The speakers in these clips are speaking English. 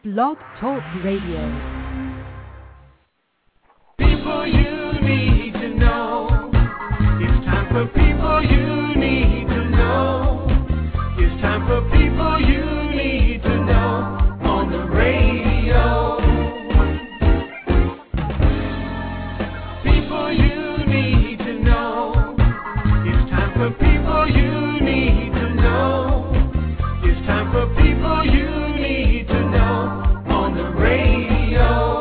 Blog Talk Radio. People you need to know. It's time for people you need to know. It's time for people you need to know on the radio. People you need to know. It's time for people you need to know. It's time for people you need to know on the radio.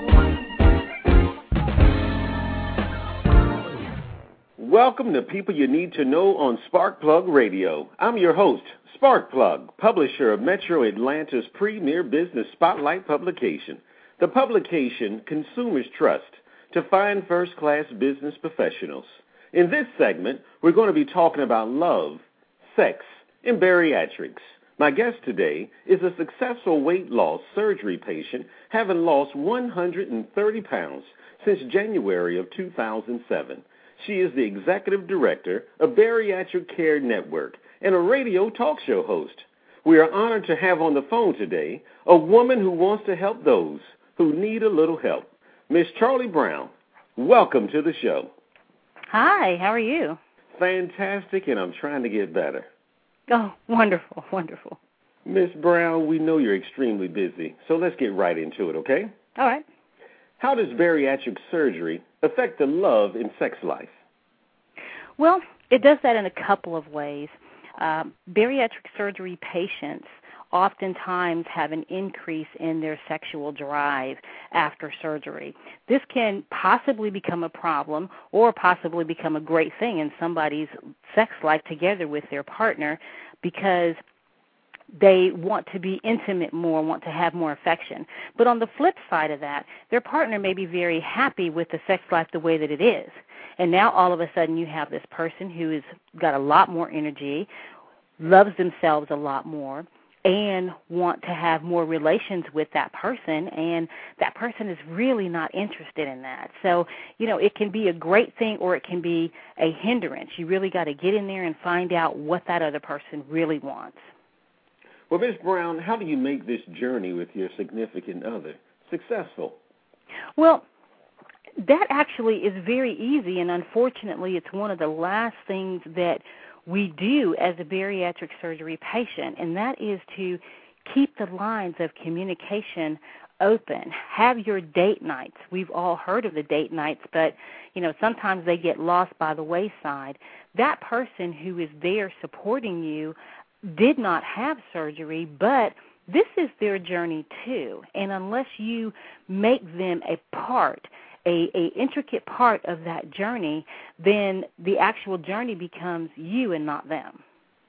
Welcome to People You Need to Know on Sparkplug Radio. I'm your host, Sparkplug, publisher of Metro Atlanta's premier business spotlight publication. The publication consumers trust to find first-class business professionals. In this segment, we're going to be talking about love, sex, and bariatrics. My guest today is a successful weight loss surgery patient, having lost 130 pounds since January of 2007. She is the executive director of Bariatric Care Network and a radio talk show host. We are honored to have on the phone today a woman who wants to help those who need a little help. Miss Charlie Brown, welcome to the show. Hi, how are you? Fantastic, and I'm trying to get better. Oh, wonderful, wonderful. Miss Brown, we know you're extremely busy, so let's get right into it, okay? All right. How does bariatric surgery affect the love and sex life? Well, it does that in a couple of ways. Bariatric surgery patients oftentimes have an increase in their sexual drive after surgery. This can possibly become a problem or possibly become a great thing in somebody's sex life together with their partner because they want to be intimate more, want to have more affection. But on the flip side of that, their partner may be very happy with the sex life the way that it is. And now all of a sudden you have this person who has got a lot more energy, loves themselves a lot more, and want to have more relations with that person, and that person is really not interested in that. So, it can be a great thing or it can be a hindrance. You really got to get in there and find out what that other person really wants. Well, Ms. Brown, how do you make this journey with your significant other successful? Well, that actually is very easy, and unfortunately it's one of the last things that we do as a bariatric surgery patient, and that is to keep the lines of communication open. Have your date nights. We've all heard of the date nights, but, sometimes they get lost by the wayside. That person who is there supporting you did not have surgery, but this is their journey too. And unless you make them a intricate part of that journey, then the actual journey becomes you and not them.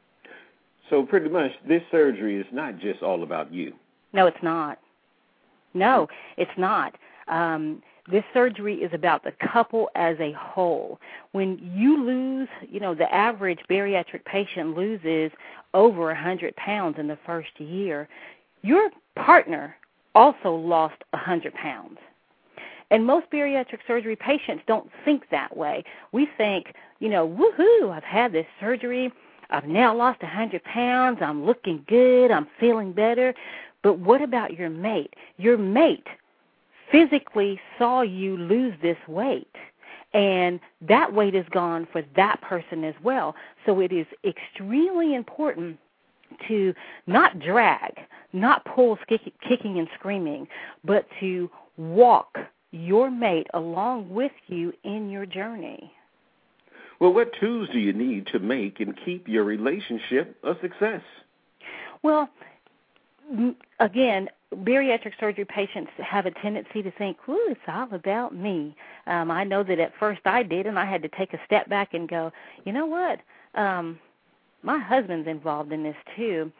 So pretty much this surgery is not just all about you. No, it's not. No, it's not. This surgery is about the couple as a whole. When you lose, the average bariatric patient loses over 100 pounds in the first year. Your partner also lost 100 pounds. And most bariatric surgery patients don't think that way. We think, woohoo, I've had this surgery. I've now lost 100 pounds. I'm looking good. I'm feeling better. But what about your mate? Your mate physically saw you lose this weight, and that weight is gone for that person as well. So it is extremely important to not drag, not pull, kicking and screaming, but to walk your mate along with you in your journey. Well, what tools do you need to make and keep your relationship a success? Well, again, bariatric surgery patients have a tendency to think, it's all about me. I know that at first I did, and I had to take a step back and go, you know what? My husband's involved in this too.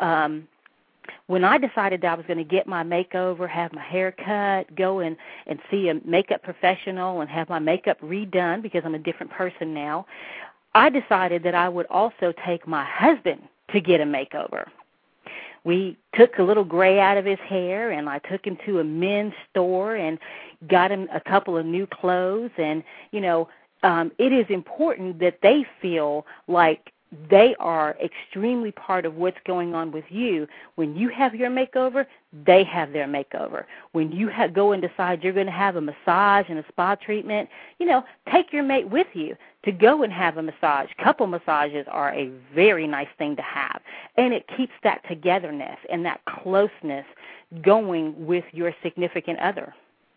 When I decided that I was going to get my makeover, have my hair cut, go and see a makeup professional and have my makeup redone because I'm a different person now, I decided that I would also take my husband to get a makeover. We took a little gray out of his hair, and I took him to a men's store and got him a couple of new clothes. And, it is important that they feel like they are extremely part of what's going on with you. When you have your makeover, they have their makeover. When you go and decide you're going to have a massage and a spa treatment, take your mate with you to go and have a massage. Couple massages are a very nice thing to have, and it keeps that togetherness and that closeness going with your significant other.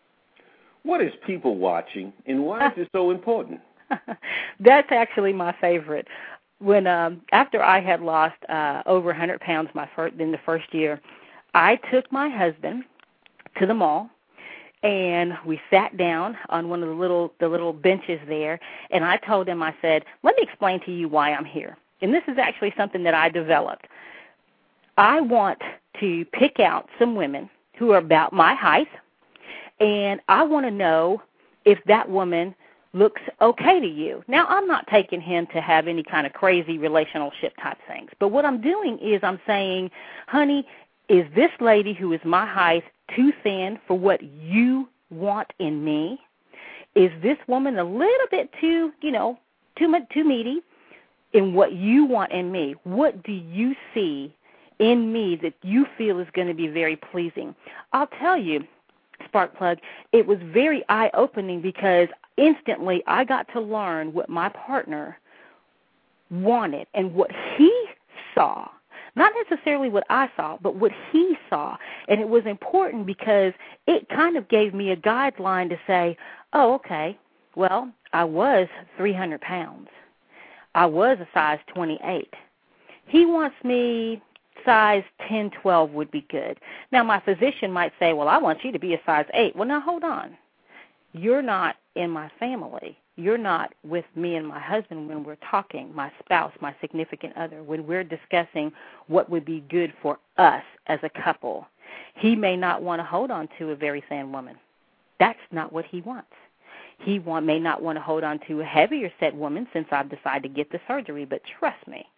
What is people watching, and why is it so important? That's actually my favorite. When after I had lost over 100 pounds in the first year, I took my husband to the mall, and we sat down on one of the little benches there, and I told him, I said, let me explain to you why I'm here. And this is actually something that I developed. I want to pick out some women who are about my height, and I want to know if that woman looks okay to you. Now, I'm not taking him to have any kind of crazy relationship type things, but what I'm doing is I'm saying, honey, is this lady who is my height too thin for what you want in me? Is this woman a little bit too meaty in what you want in me? What do you see in me that you feel is going to be very pleasing? I'll tell you, Sparkplug, it was very eye-opening because instantly I got to learn what my partner wanted and what he saw. Not necessarily what I saw, but what he saw. And it was important because it kind of gave me a guideline to say, oh, okay, well, I was 300 pounds. I was a size 28. He wants me size 10, 12 would be good. Now, my physician might say, well, I want you to be a size 8. Well, now, hold on. You're not in my family. You're not with me and my husband when we're talking, my spouse, my significant other, when we're discussing what would be good for us as a couple. He may not want to hold on to a very thin woman. That's not what he wants. He may not want to hold on to a heavier set woman since I've decided to get the surgery, but trust me,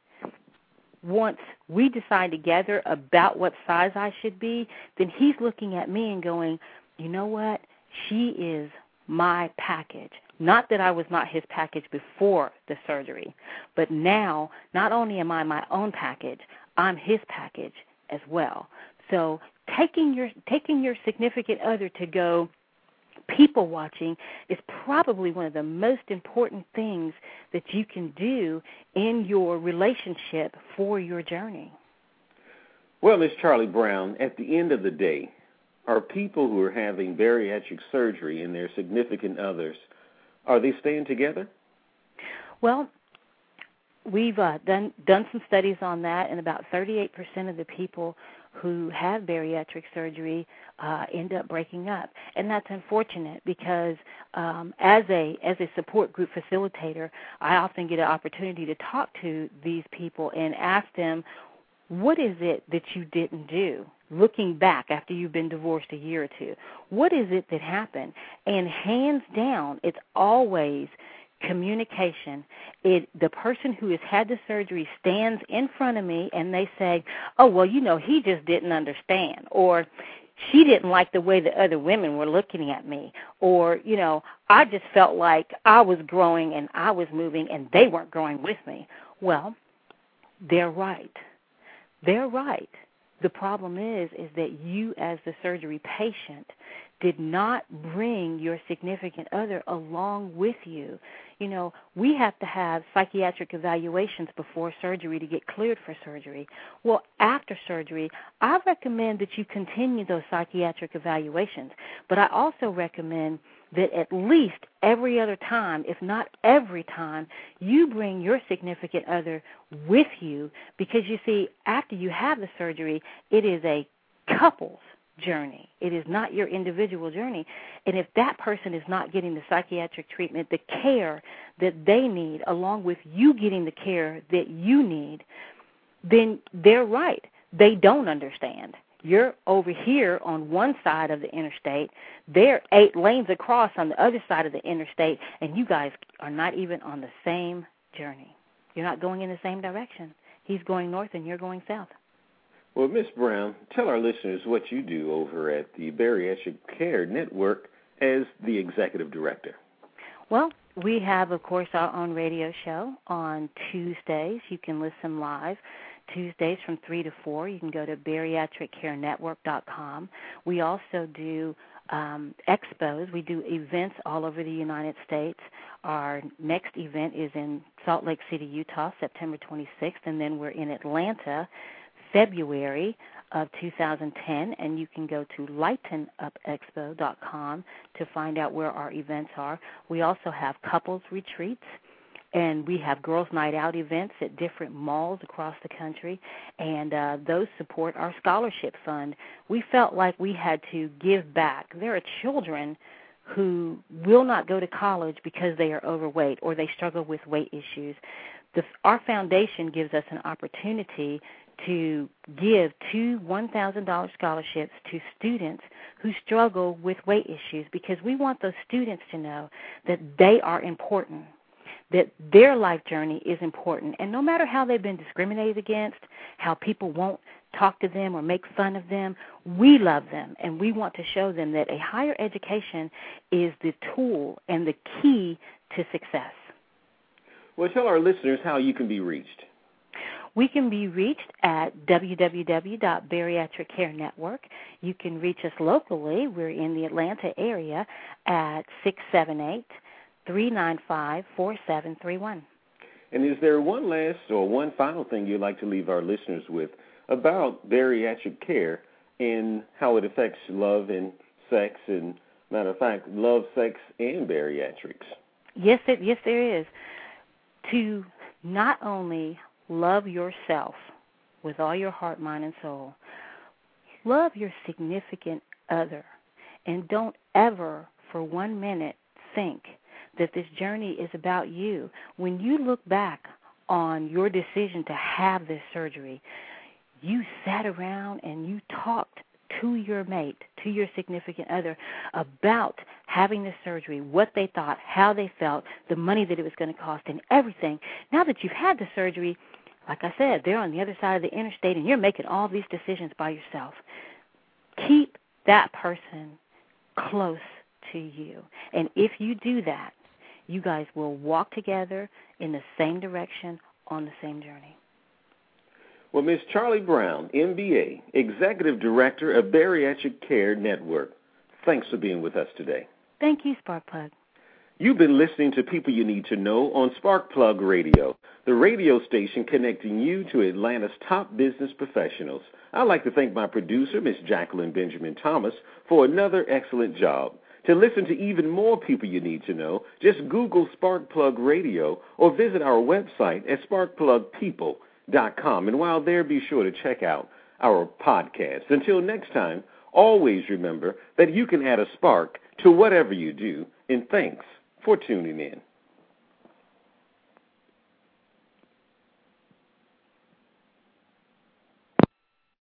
once we decide together about what size I should be, then he's looking at me and going, you know what, she is my package. Not that I was not his package before the surgery, but now not only am I my own package, I'm his package as well. So taking your significant other to go people watching is probably one of the most important things that you can do in your relationship for your journey. Well, Ms. Charlie Brown, at the end of the day, are people who are having bariatric surgery and their significant others, are they staying together? Well, we've done some studies on that, and about 38% of the people who have bariatric surgery end up breaking up. And that's unfortunate because as a support group facilitator, I often get an opportunity to talk to these people and ask them, what is it that you didn't do? Looking back after you've been divorced a year or two, what is it that happened? And hands down, it's always communication. The person who has had the surgery stands in front of me and they say, oh, well, he just didn't understand, or she didn't like the way the other women were looking at me, or, I just felt like I was growing and I was moving and they weren't growing with me. Well, they're right. They're right. The problem is that you as the surgery patient did not bring your significant other along with you. We have to have psychiatric evaluations before surgery to get cleared for surgery. Well, after surgery, I recommend that you continue those psychiatric evaluations, but I also recommend that at least every other time, if not every time, you bring your significant other with you because, you see, after you have the surgery, it is a couple's journey. It is not your individual journey. And if that person is not getting the psychiatric treatment, the care that they need, along with you getting the care that you need, then they're right. They don't understand. You're over here on one side of the interstate. They're 8 lanes across on the other side of the interstate, and you guys are not even on the same journey. You're not going in the same direction. He's going north and you're going south. Well, Ms. Brown, tell our listeners what you do over at the Bariatric Care Network as the executive director. Well, we have, of course, our own radio show on Tuesdays. You can listen live Tuesdays from 3 to 4. You can go to bariatriccarenetwork.com. We also do expos. We do events all over the United States. Our next event is in Salt Lake City, Utah, September 26th, and then we're in Atlanta, February of 2010, and you can go to lightenupexpo.com to find out where our events are. We also have couples retreats, and we have girls' night out events at different malls across the country, and those support our scholarship fund. We felt like we had to give back. There are children who will not go to college because they are overweight or they struggle with weight issues. Our foundation gives us an opportunity to give 2 $1,000 scholarships to students who struggle with weight issues, because we want those students to know that they are important, that their life journey is important. And no matter how they've been discriminated against, how people won't talk to them or make fun of them, we love them, and we want to show them that a higher education is the tool and the key to success. Well, tell our listeners how you can be reached. We can be reached at www.bariatriccarenetwork. You can reach us locally. We're in the Atlanta area at 678-395-4731. And is there one last or one final thing you'd like to leave our listeners with about bariatric care and how it affects love and sex, and, matter of fact, love, sex, and bariatrics? Yes, there is. To not only love yourself with all your heart, mind, and soul, love your significant other, and don't ever for 1 minute think that this journey is about you. When you look back on your decision to have this surgery, you sat around and you talked to your mate, to your significant other, about having the surgery, what they thought, how they felt, the money that it was going to cost, and everything. Now that you've had the surgery, like I said, they're on the other side of the interstate, and you're making all these decisions by yourself. Keep that person close to you. And if you do that, you guys will walk together in the same direction on the same journey. Well, Ms. Charlie Brown, MBA, Executive Director of Bariatric Care Network, thanks for being with us today. Thank you, Sparkplug. You've been listening to People You Need to Know on Sparkplug Radio, the radio station connecting you to Atlanta's top business professionals. I'd like to thank my producer, Ms. Jacqueline Benjamin Thomas, for another excellent job. To listen to even more People You Need to Know, just Google Sparkplug Radio or visit our website at sparkplugpeople.com. And while there, be sure to check out our podcast. Until next time, always remember that you can add a spark to whatever you do, and thanks for tuning in.